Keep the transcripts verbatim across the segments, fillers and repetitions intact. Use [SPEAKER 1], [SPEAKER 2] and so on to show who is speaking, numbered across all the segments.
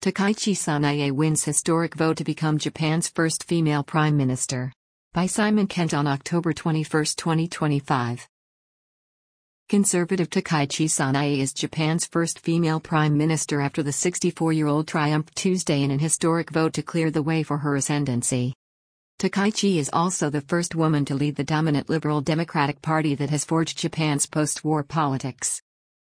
[SPEAKER 1] Takaichi Sanae wins historic vote to become Japan's first female prime minister. By Simon Kent on October twenty-first, twenty twenty-five. Conservative Takaichi Sanae is Japan's first female prime minister after the sixty-four-year-old triumphed Tuesday in an historic vote to clear the way for her ascendancy. Takaichi is also the first woman to lead the dominant Liberal Democratic Party that has forged Japan's post-war politics.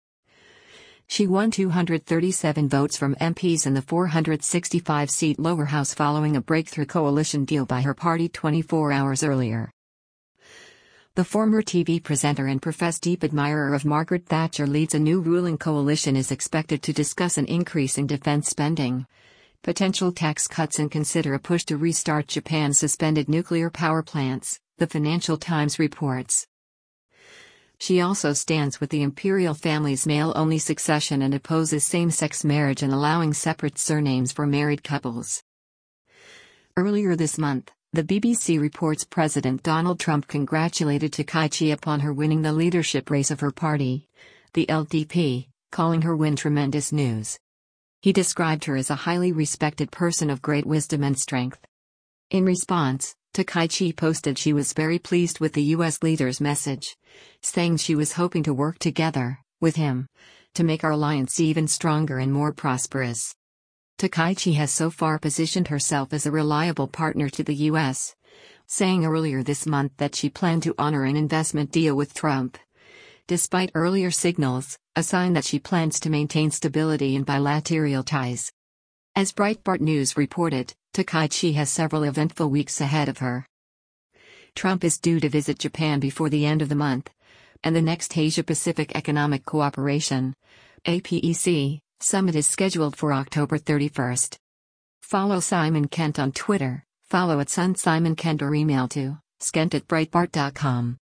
[SPEAKER 1] She won two hundred thirty-seven votes from M Ps in the four hundred sixty-five seat lower house following a breakthrough coalition deal by her party twenty-four hours earlier. The former T V presenter and professed deep admirer of Margaret Thatcher leads a new ruling coalition is expected to discuss an increase in defense spending, potential tax cuts and consider a push to restart Japan's suspended nuclear power plants, the Financial Times reports. She also stands with the imperial family's male-only succession and opposes same-sex marriage and allowing separate surnames for married couples. Earlier this month, the B B C reports President Donald Trump congratulated Takaichi upon her winning the leadership race of her party, the L D P, calling her win tremendous news. He described her as a highly respected person of great wisdom and strength. In response, Takaichi posted she was very pleased with the U S leader's message, saying she was hoping to work together, with him, to make our alliance even stronger and more prosperous. Takaichi has so far positioned herself as a reliable partner to the U S, saying earlier this month that she planned to honor an investment deal with Trump. Despite earlier signals, a sign that she plans to maintain stability in bilateral ties. As Breitbart News reported, Takaichi has several eventful weeks ahead of her. Trump is due to visit Japan before the end of the month, and the next Asia-Pacific Economic Cooperation (A P E C) summit is scheduled for October thirty-first. Follow Simon Kent on Twitter, follow at Sun Simon Kent or email to skent at breitbart dot com.